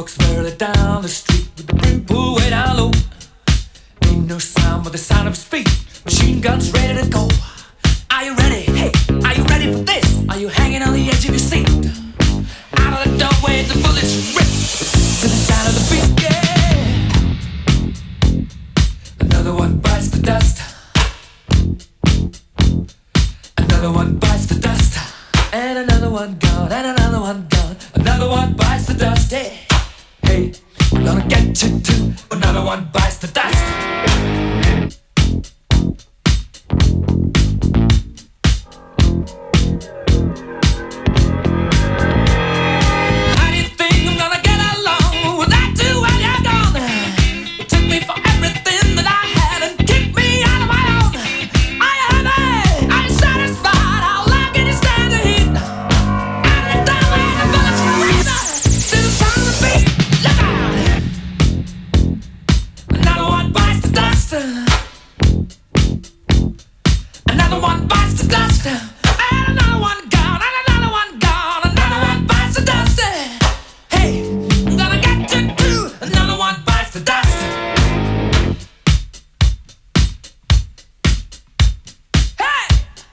Folks barely down the street with the brim pulled way down low. Ain't no sound but the sound of his feet. Machine guns ready to go. Are you ready? Hey, are you ready for this? Are you hanging on the edge of your seat? Out of the doorway, the bullets rip to the sound of the beat. Yeah. Another one bites the dust. Another one bites the dust. And another one gone. And another one gone. Another one bites the dust. Hey, hey, I'm gonna get you too. Another one bites the dust. Another one bites the dust, and another one gone, and another one gone. Another one bites the dust. Hey, I'm gonna get you too. Another one bites the dust. Hey,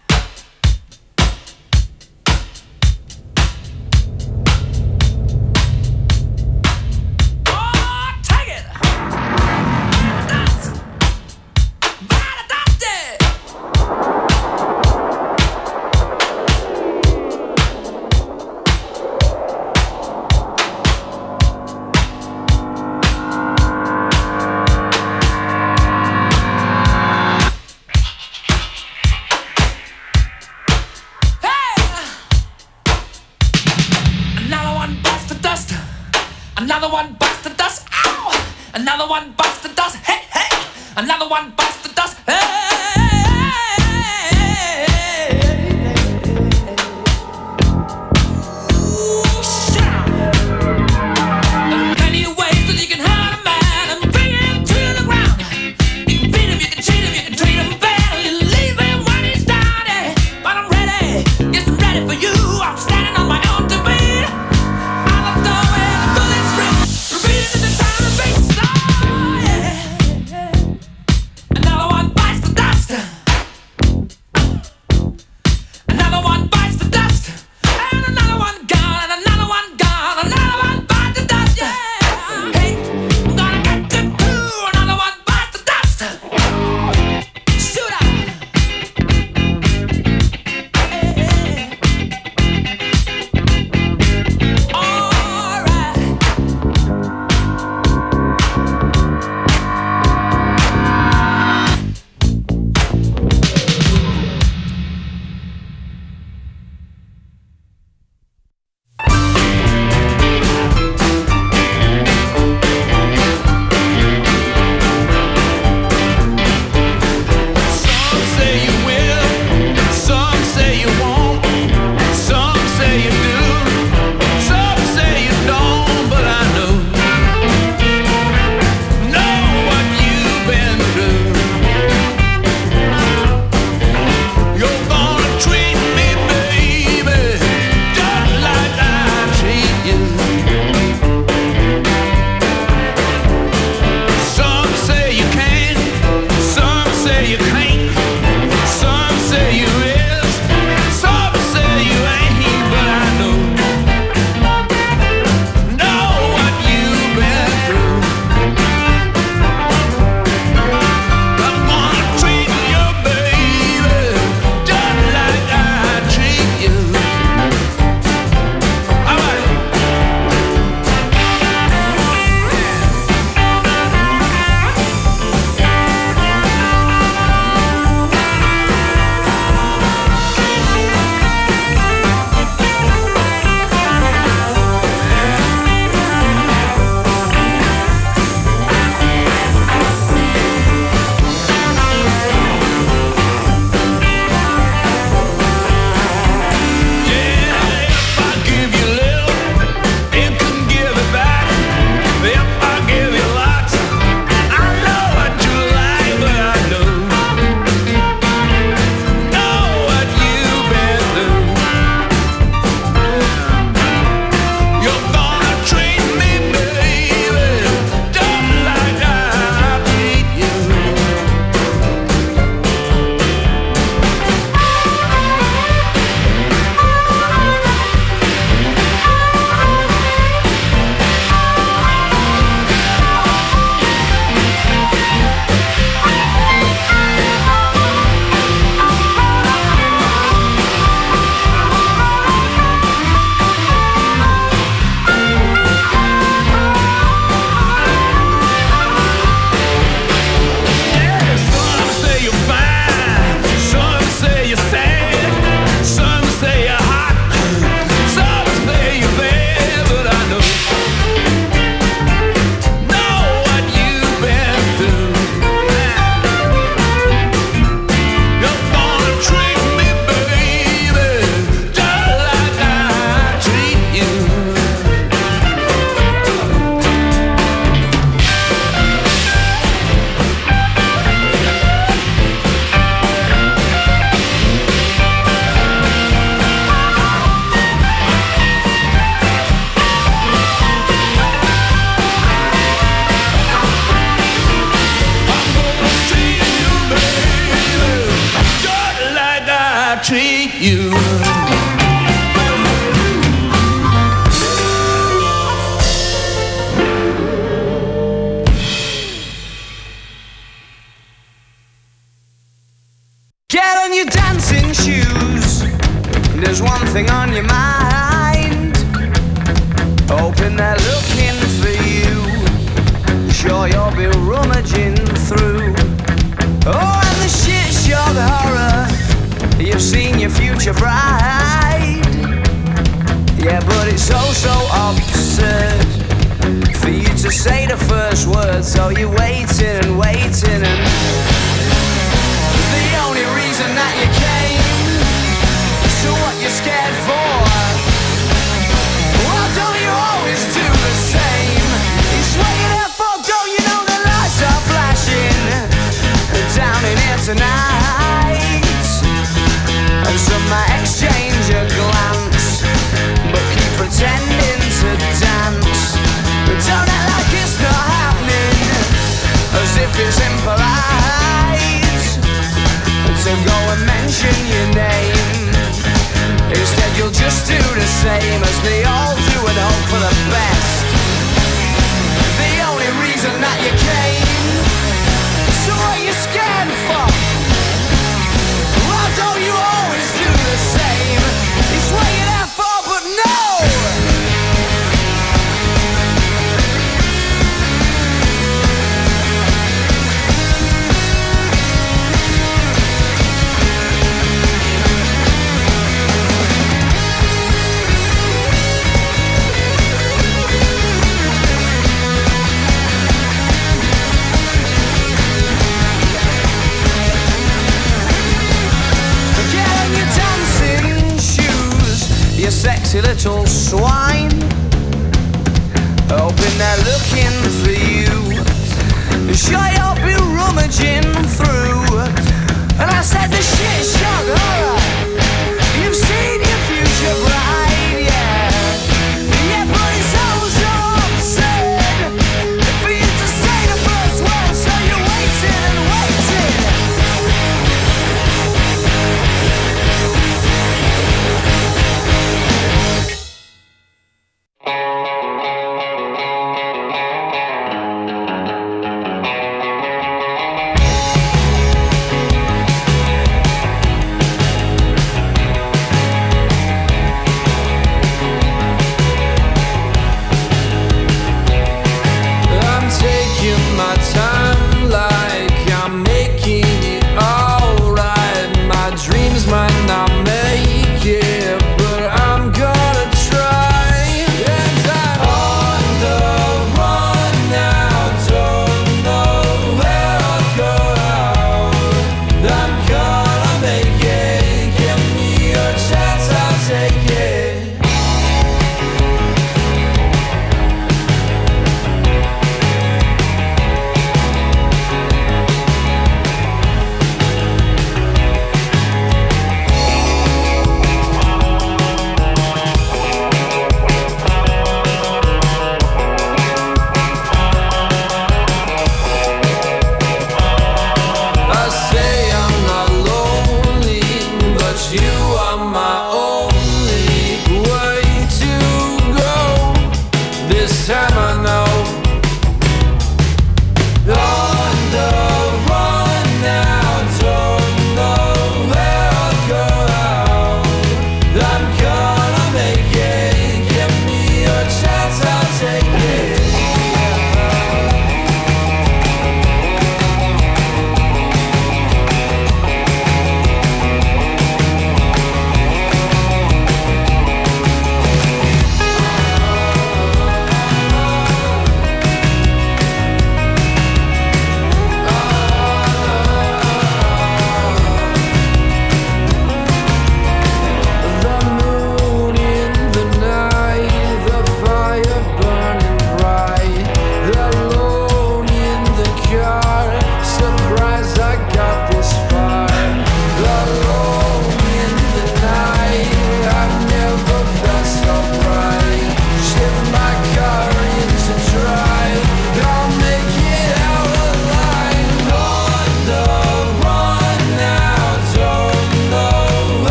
oh, take it. Dust. By the dust. Another one bites the dust. Ow! Another one bites the dust. Hey, hey! Another one bites the dust. Hey! Ooh, shout! There are plenty of ways that you can hurt a man and bring him to the ground. You can beat him, you can cheat him, you can treat him bad. You leave him when he's down. But I'm ready. Yes, I'm ready for you. I'm standing on my own two feet. Another one bites the dust. there's one thing on your mind. Hoping they're looking for you. Sure you'll be rummaging through. Oh, and the shit shock horror. You've seen your future bride. Yeah, but it's oh so absurd for you to say the first word. So you're waiting and waiting, and the only reason that you came. So what you scared for? Well, don't you always do the same? It's what you're there for, don't you know the lights are flashing down in here tonight? And some might exchange a glance, but keep pretending to dance. But don't act like it's not happening, as if it's impolite to go and mention your name. Instead you'll just do the same as they all do and hope for the best. The only reason that you came. So what you scared for? Why don't you always do the same? It's what you're there for, but no! You sexy little swine, hoping they're looking for you. Sure you'll be rummaging through. And I said the shit shock horror. You've seen your future bride, yeah. Yeah, but it's all so absurd for you to say the first word. So you're waiting and waiting.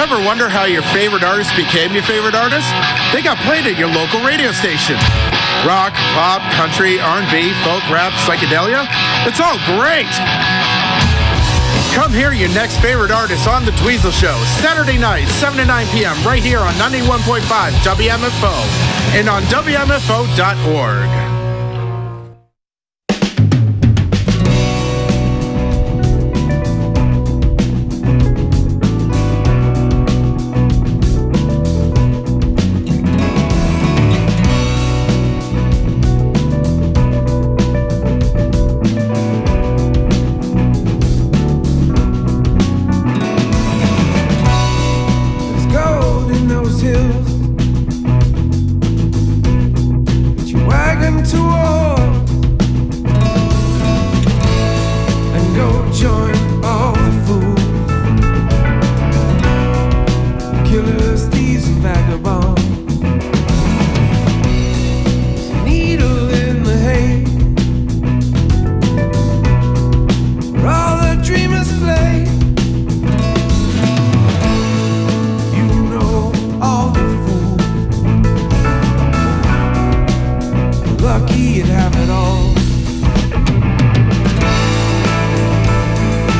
Ever wonder how your favorite artist became your favorite artist? They got played at your local radio station. Rock, pop, country, R&B, folk, rap, psychedelia. It's all great. Come hear your next favorite artist on The Dweezil Show, Saturday night, 7 to 9 p.m., right here on 91.5 WMFO and on WMFO.org. Lucky you'd have it all.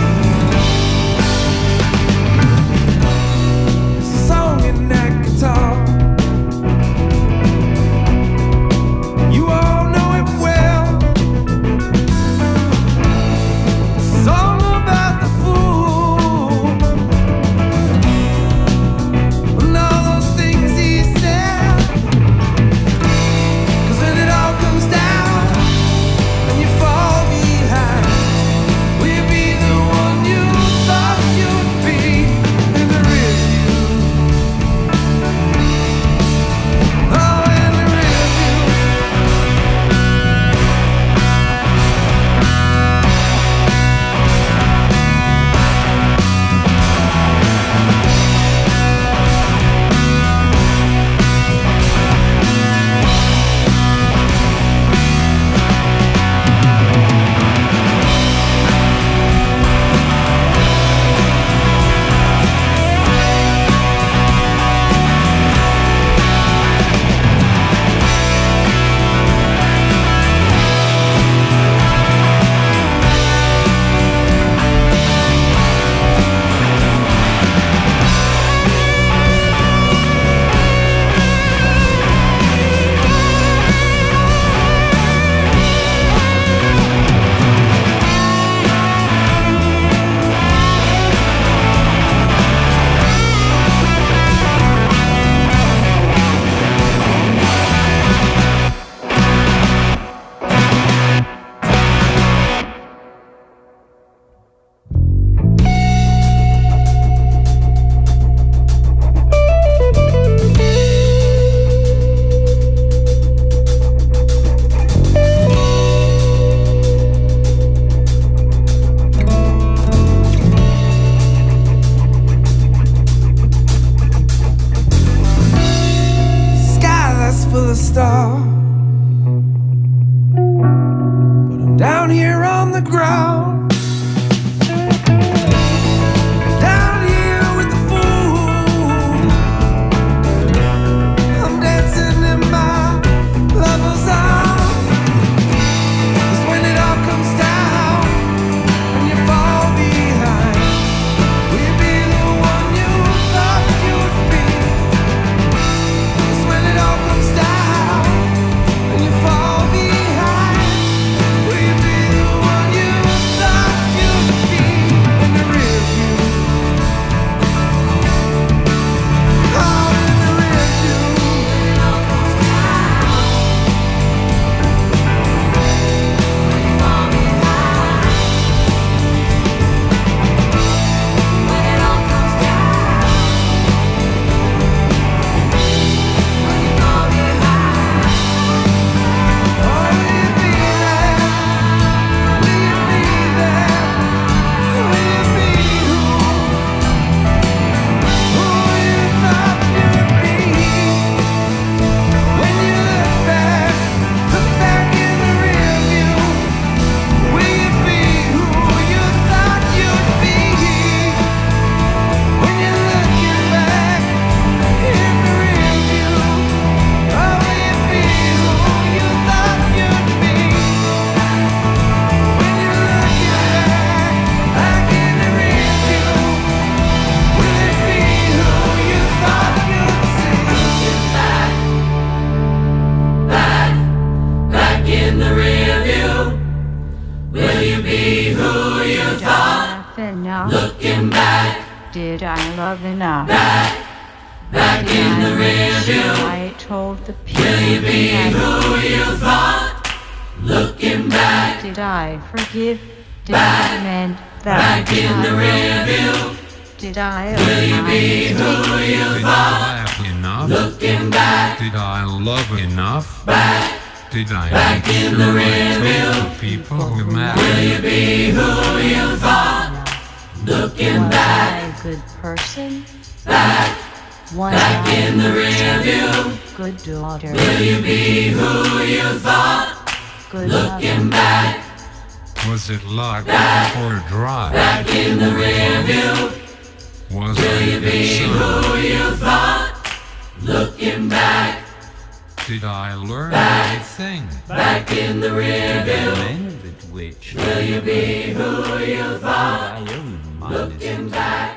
enough? Looking back. Did I love enough? Back in the rear view. I told the people. Will you be who you thought? Looking back. Did I forgive? Did I mend that? Back in the rear view. Did I Will you be who you Did I thought? laugh enough? Looking back. Did I love enough? Back. Did I Back make in sure the I rear told view. the people who Will mattered? you be who you thought? Looking Was back. I a good person? Back. Was Back I in the rear view. good daughter? Will you be who you thought? Good Looking mother? back. Was it luck or drive? Back in the rear view. Was Will I you the be son? who you thought? Looking back. Did I learn anything? Back in the rear view. Men with which Will you be who you thought? I own Looking back.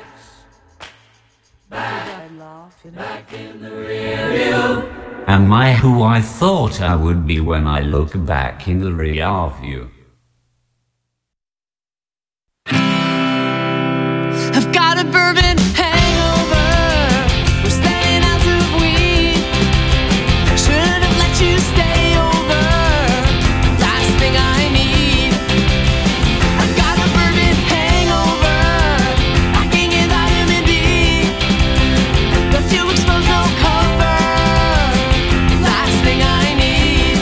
Back. Back in the rear view. Am I who I thought I would be when I look back in the rear view? I've got a bourbon hangover. We're staying out of weed. Should have let you stay over. Last thing I need. I've got a bourbon hangover. Lacking in vitamin D. Left you exposed, no cover. Last thing I need.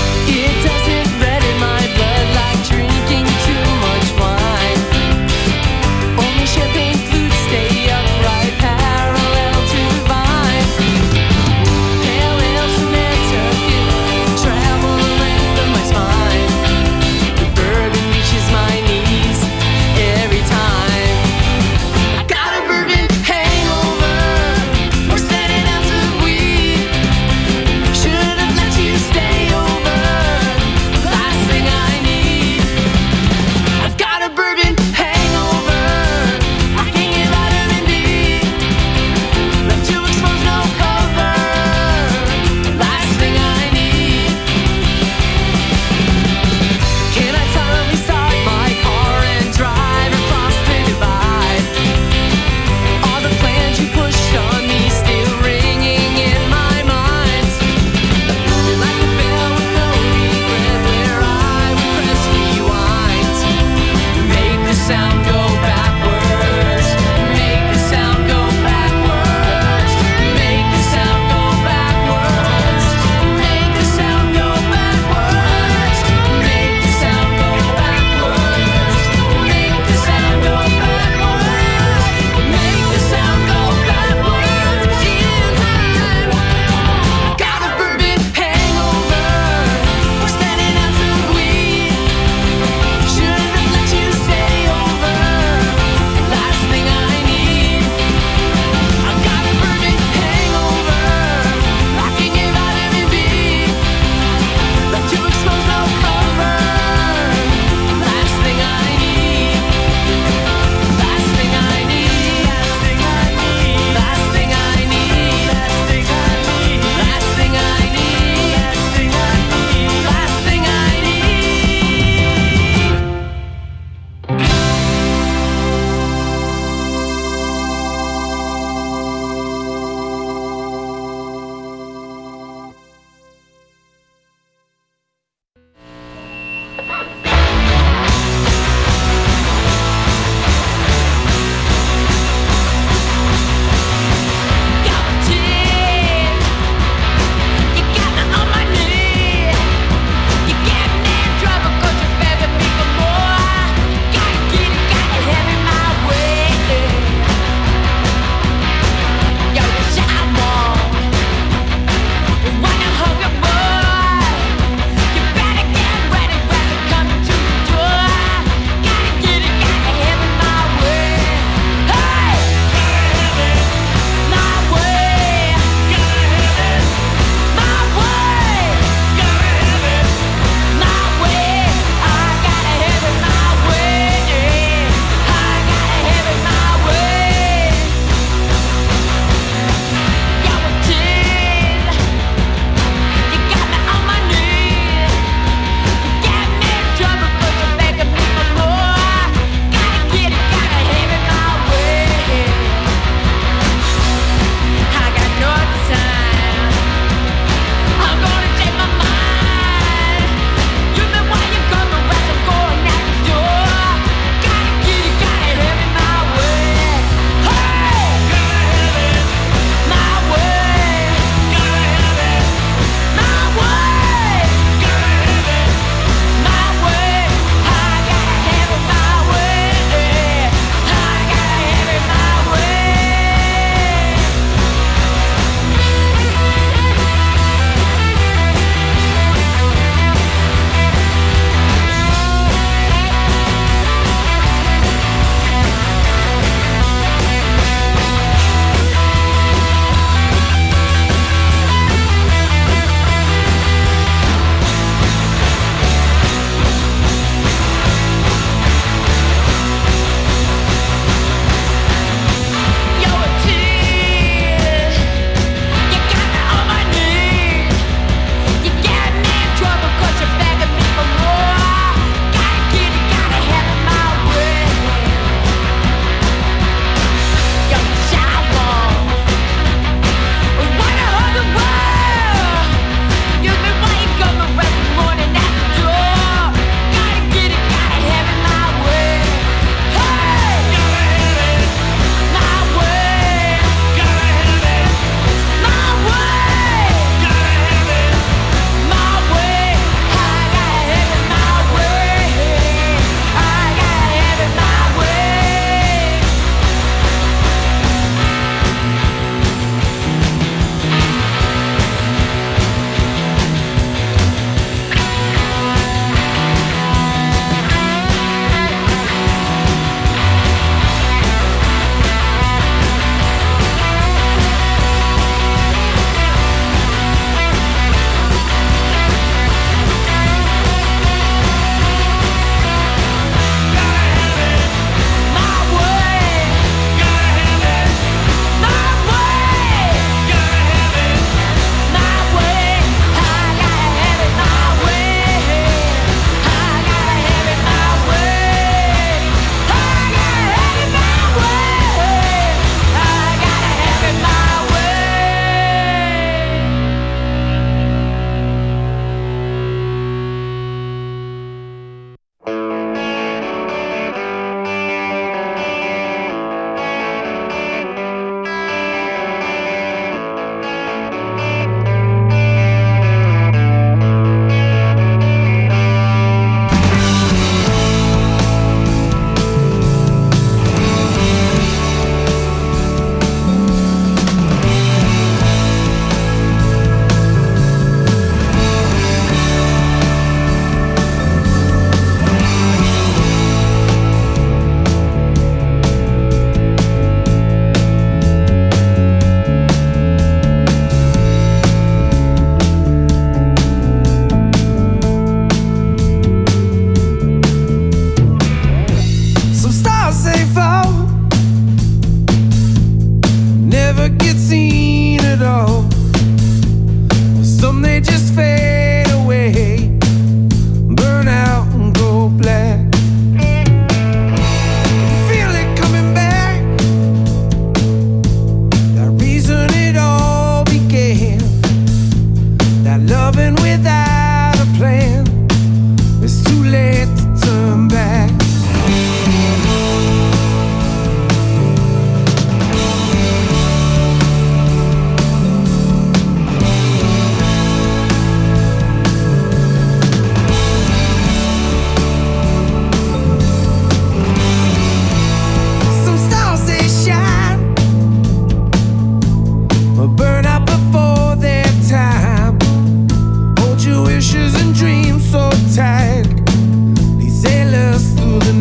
It doesn't red in my blood like drinking too much wine.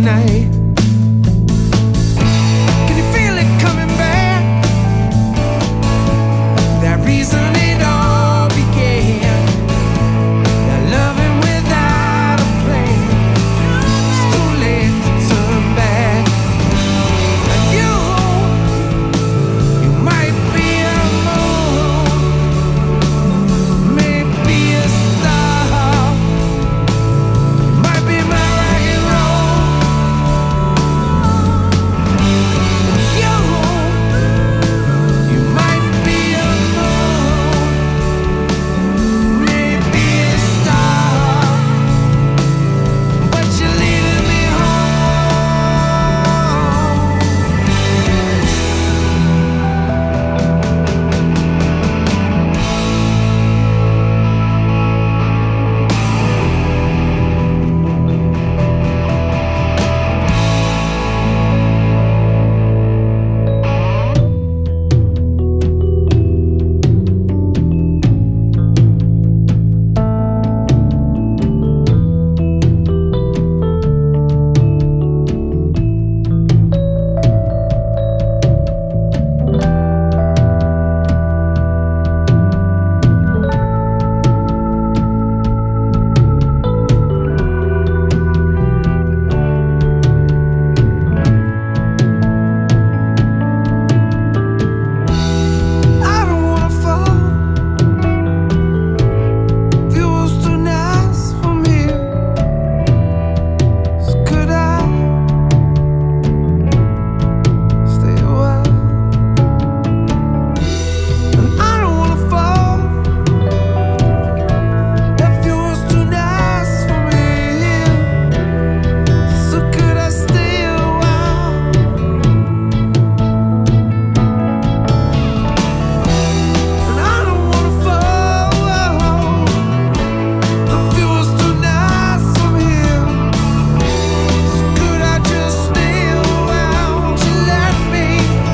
tonight. Can you feel it coming back? That reason it all began. That loving without a plan. It's too late to turn back. And you might be a moon, maybe a star. Might be my rock and roll. You might be a moon, maybe a star, but you're leading me I don't wanna fall. Feels too nice from here. So could I stay a while? And I don't wanna fall. That feels too nice from here. So could I stay a while? And I don't wanna fall. That feels too nice from here. So could I just stay a while? Won't you let me?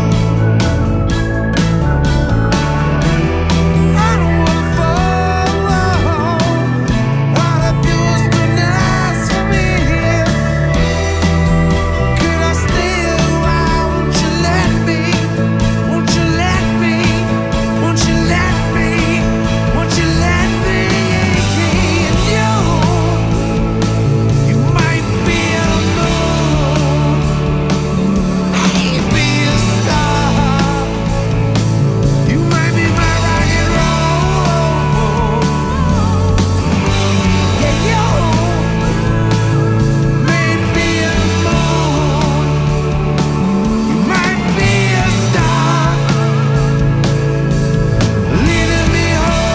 I don't wanna fall. That feels too nice from here. Could I stay a while? Won't you let me? Won't you let me? Won't you let me? Won't you let me? And you might be a moon, maybe a star. You might be my rock and roll. Yeah, you may be a moon. You might be a star, leading me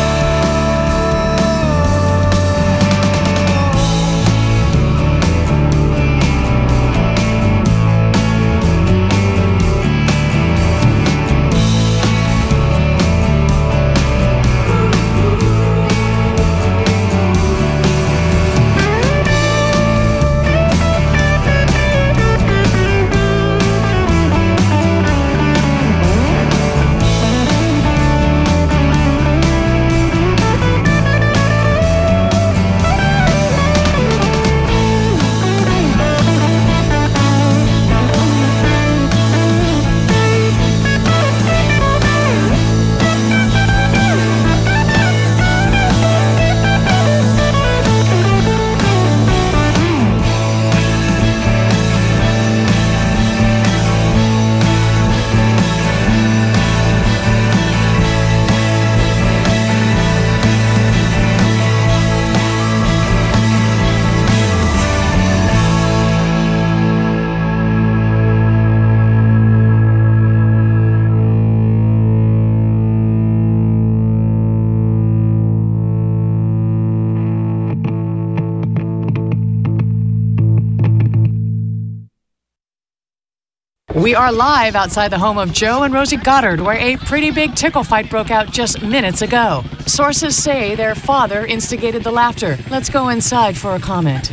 We are live outside the home of Joe and Rosie Goddard, where a pretty big tickle fight broke out just minutes ago. Sources say their father instigated the laughter. Let's go inside for a comment.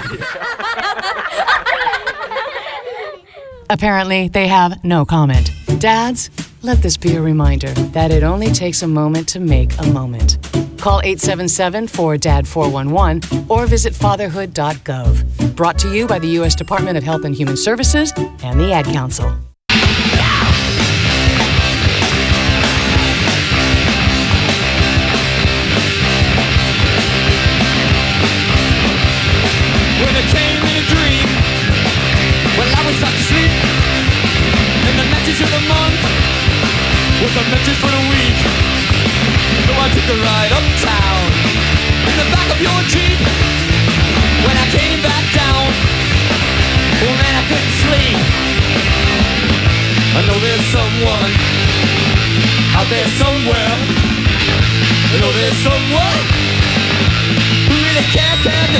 Apparently, they have no comment. Dads, let this be a reminder that it only takes a moment to make a moment. Call 877-4DAD-411 or visit fatherhood.gov. Brought to you by the U.S. Department of Health and Human Services and the Ad Council. When it came in a dream, well, I was sound asleep, and the message of the month was a message for the week. So I took a ride uptown in the back of your Jeep. When I came back down, oh man, I couldn't sleep. I know there's someone out there somewhere. I know there's someone who really care.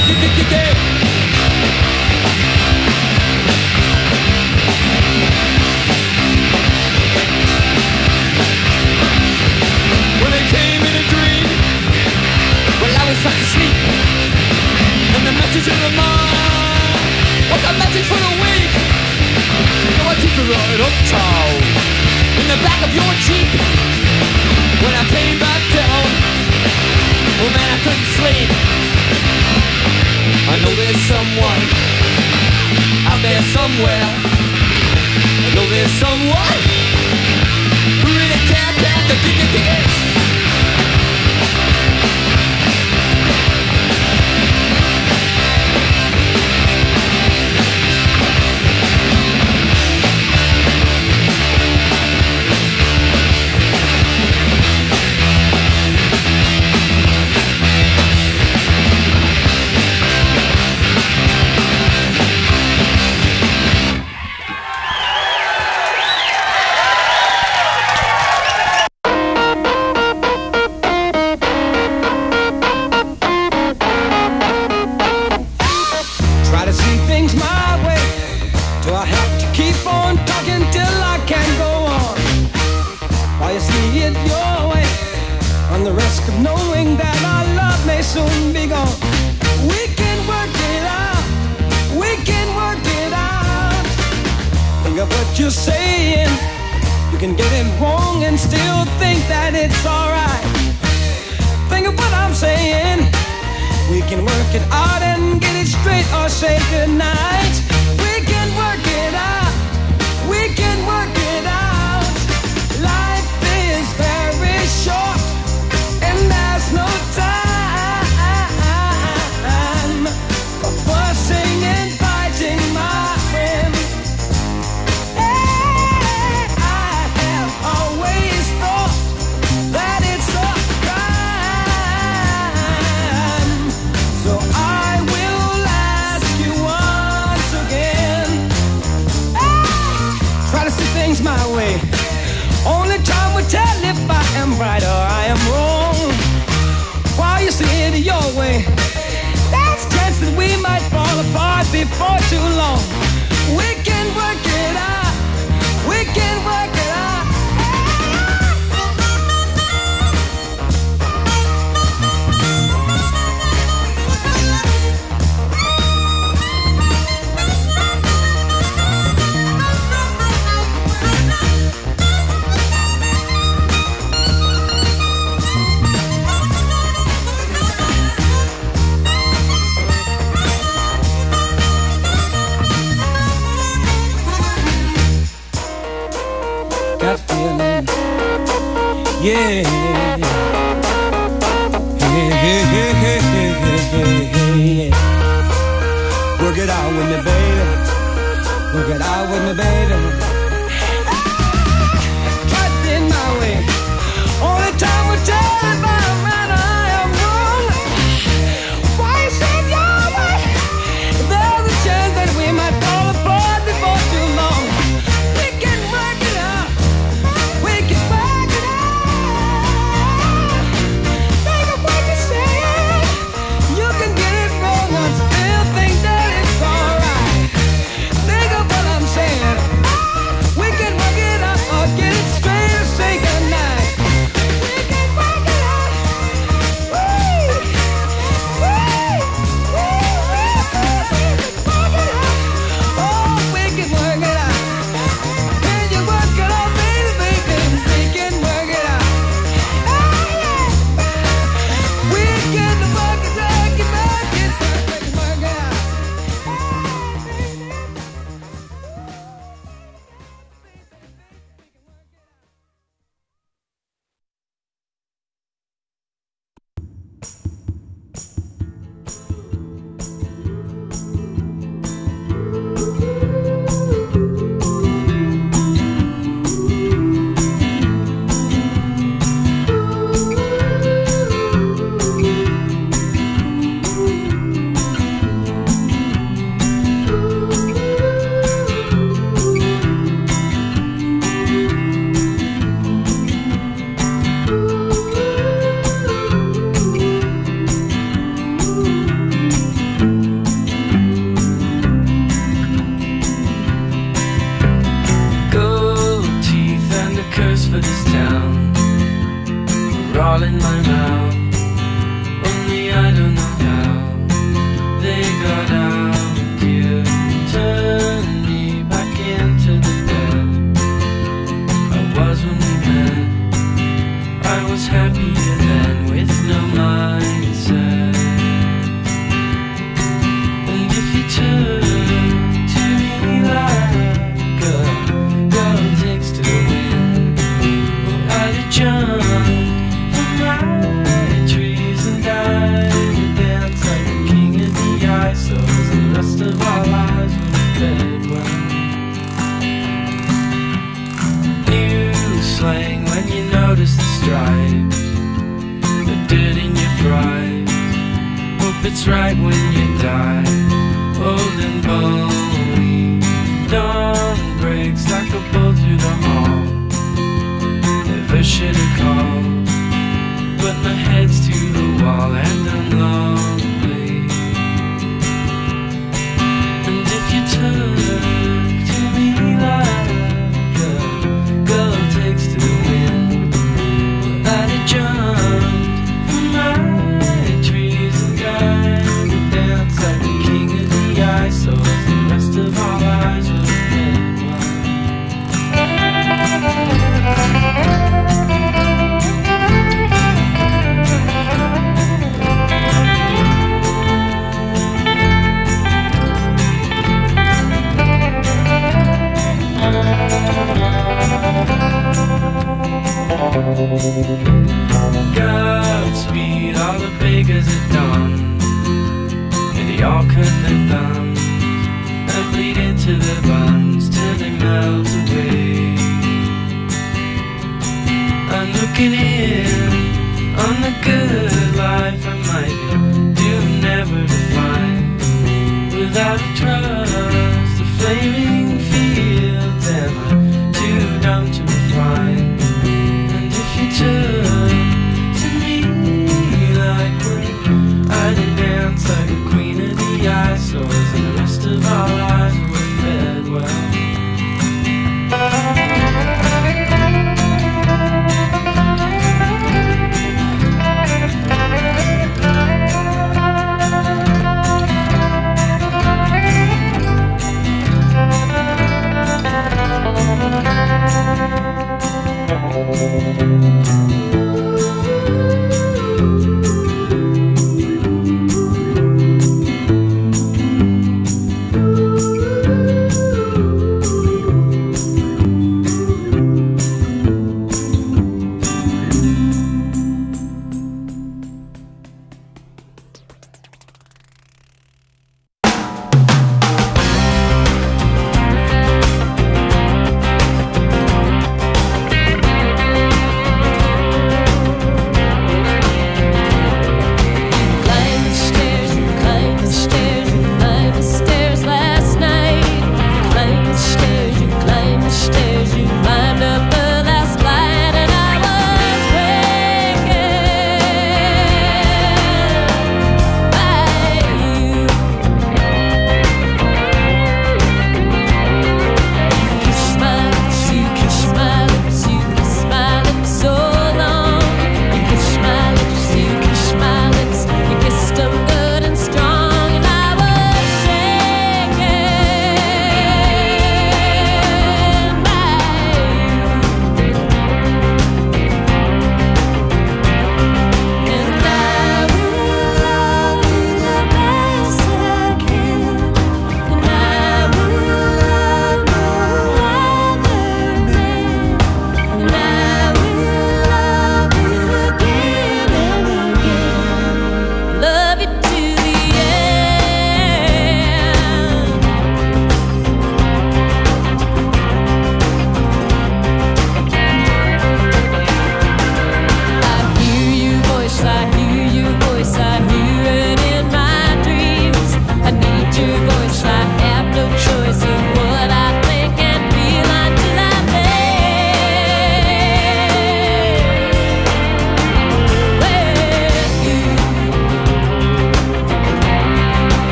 When it came in a dream, well, I was fast asleep, and the message of the mind was a message for the week. So I took a ride uptown in the back of your Jeep. When I came back down, oh man, I couldn't sleep. I know there's someone out there somewhere. I know there's someone who really cares. Think that it's alright. Think of what I'm saying. all in my mouth. Only I don't know how they got out. You turned me back into the bed I was when we met. I was happier then with no mindset. And if you turn to me like a girl takes to the wind, well, I'd have jumped from my trees and died and dance like a king in the ice. So as the rest of our lives were fed well. New slang when you notice the stripes, the dirt in your fries. Hope it's right when you die, old and bony. Dawn breaks like a bolt through the hall. Never should have called, but my head's to the wall and I'm lonely. And if you turn to me like a girl takes to the wind, well, I'd have jumped from my trees and died and danced like a king in the ice. So as the rest of our lives were dead well. Godspeed, all the beggars at dawn. May they all cut their thumbs and bleed into their buns till they melt away. I'm looking in on the good life I might be doomed never to find. Without a trust, the flaming fields am I too dumb to refine. And if you turn to me like when I did dance like a queen of the ice, so as the rest of our lives were fed well.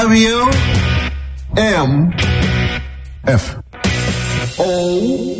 WMFO.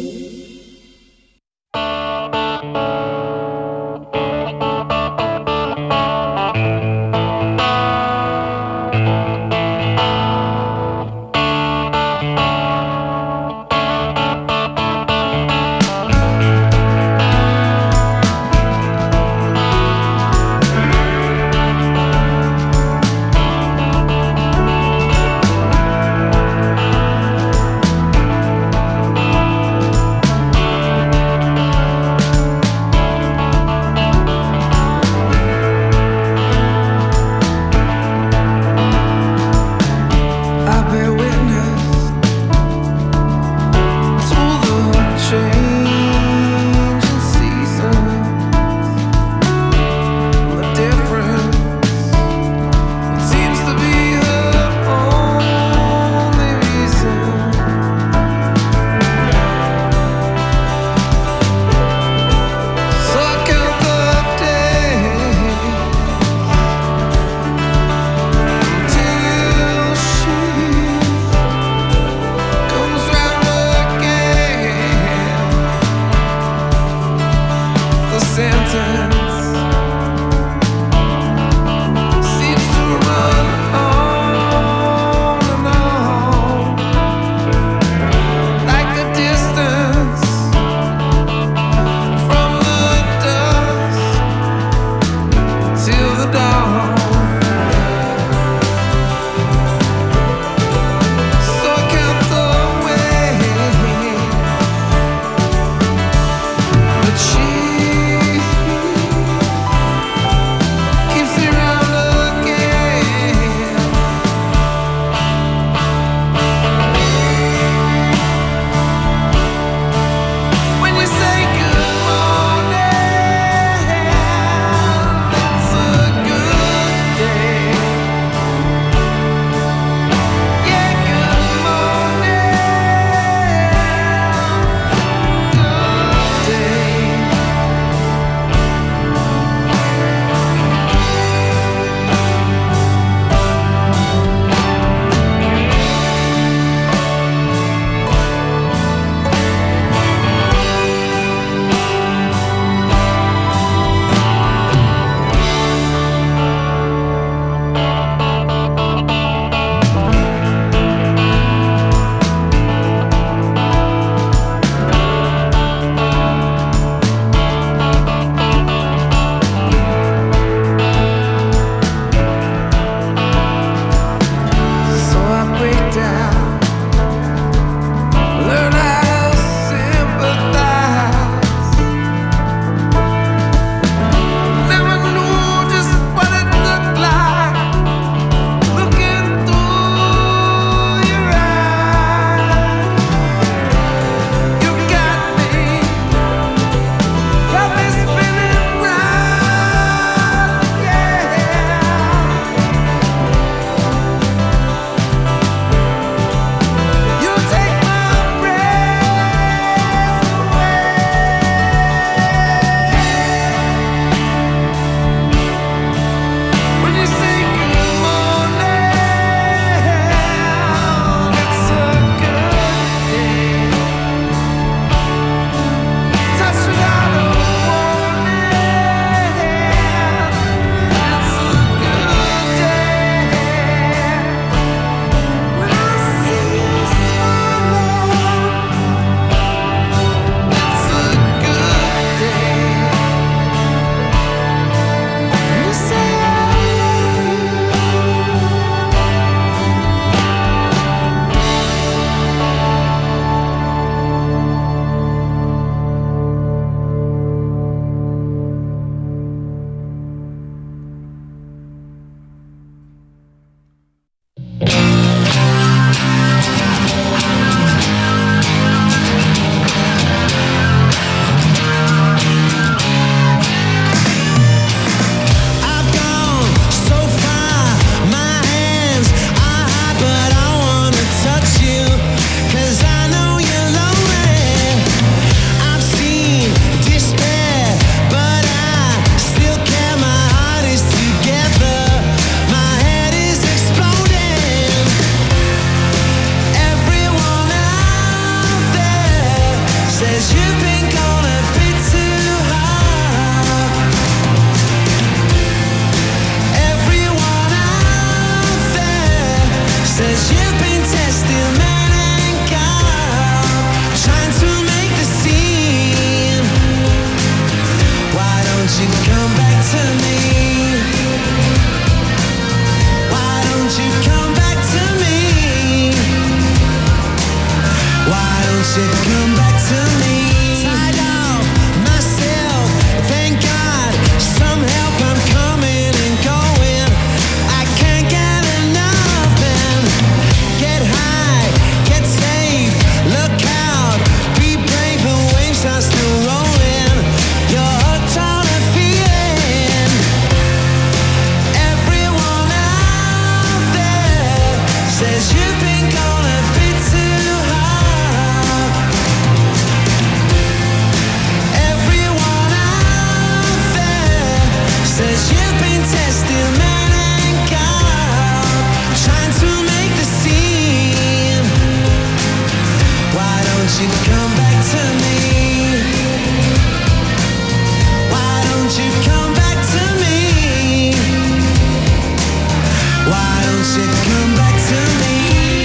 says you've been gone a bit too hard. Everyone out there says you've been testing man and God, trying to make the scene. Why don't you come back to me? Why don't you come back to me? Why don't you come back to me? Tied off myself, thank God, some help, I'm coming and going. I can't get enough, man. Get high, get safe, look out, be brave, the waves are still rolling. You're hooked on a feeling. Everyone out there says you've been gone a bit too hard. Everyone out there says you've been testing man and God, trying to make the scene. Why don't you come back to me? Why don't you come back to me? Why don't you come back to me?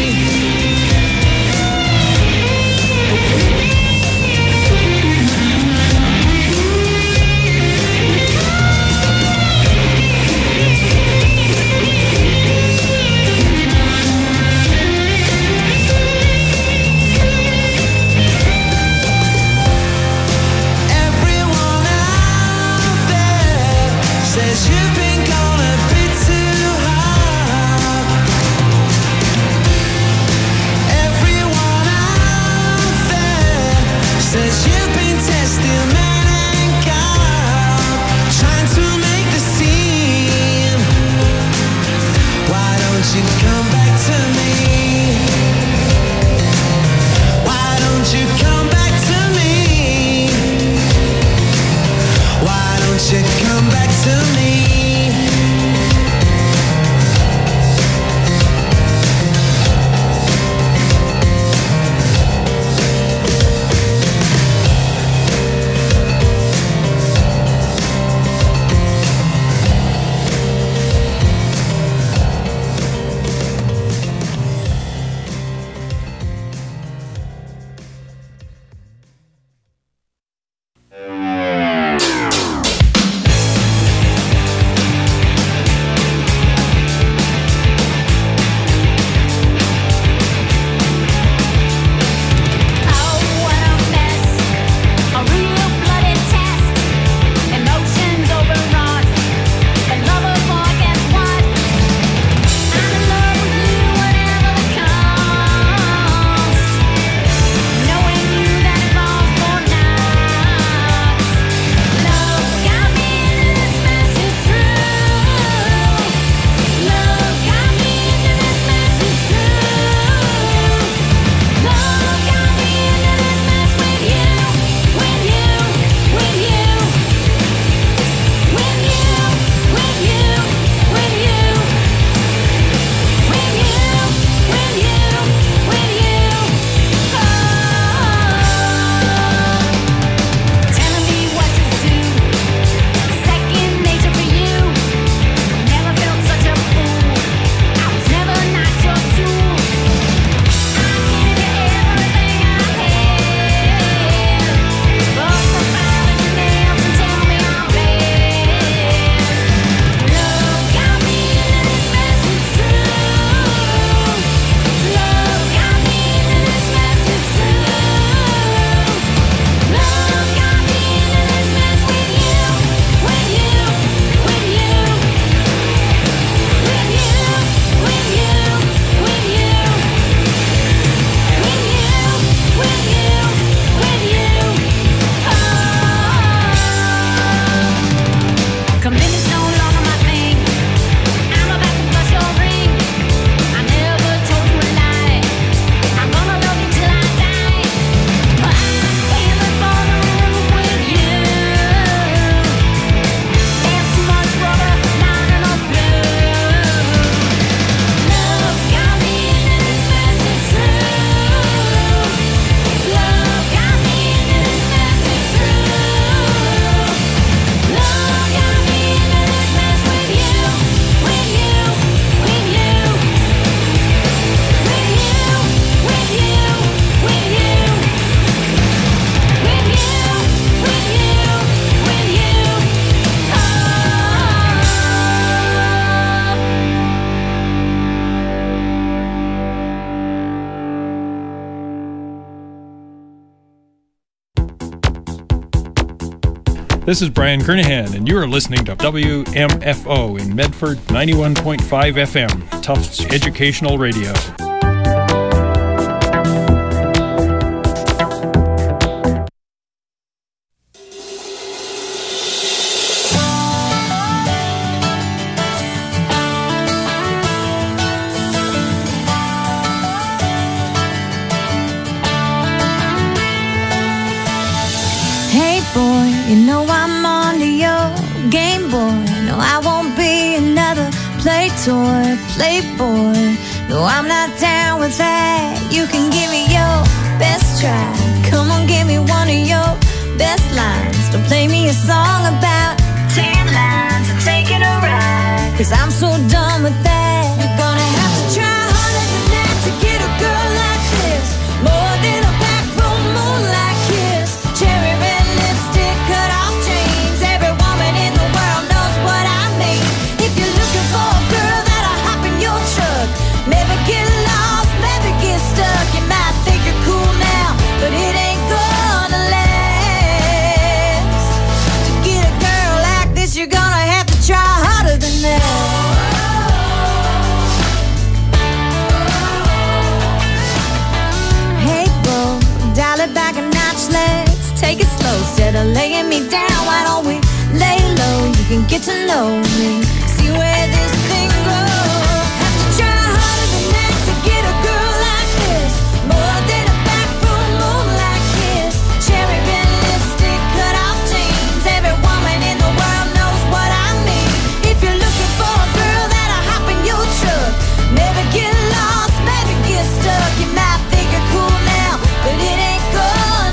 Everyone out there says you've been gone a bit too hard. Everyone out there says you've been testing man and God, trying to make the scene. Why don't you come back to me? Why don't you come back to me? Why don't you come back to me? This is Brian Kernahan, and you are listening to WMFO in Medford, 91.5 FM, Tufts Educational Radio. Hey boy, you know I'm on to your Game Boy. No, I won't be another play toy, playboy. No, I'm not down with that. You can give me your best try. Come on, give me one of your best lines. Don't play me a song about 10 lines and take it a ride. Cause I'm so done with that. You're gonna have to try harder than that to get a girl like this. More than a backroom moonlight kiss. Cherry red lipstick, cut off jeans. Every woman in the world knows what I mean. If you're looking for a girl that'll hop in your truck, never get lost, never get stuck. You might think you're cool now, but it ain't gonna last. To get a girl like this, you're gonna have to try harder than that. Hey, bro, dial it back a notch, let's take it slow. Instead of laying me down, why don't we lay low? You can get to know me, see where this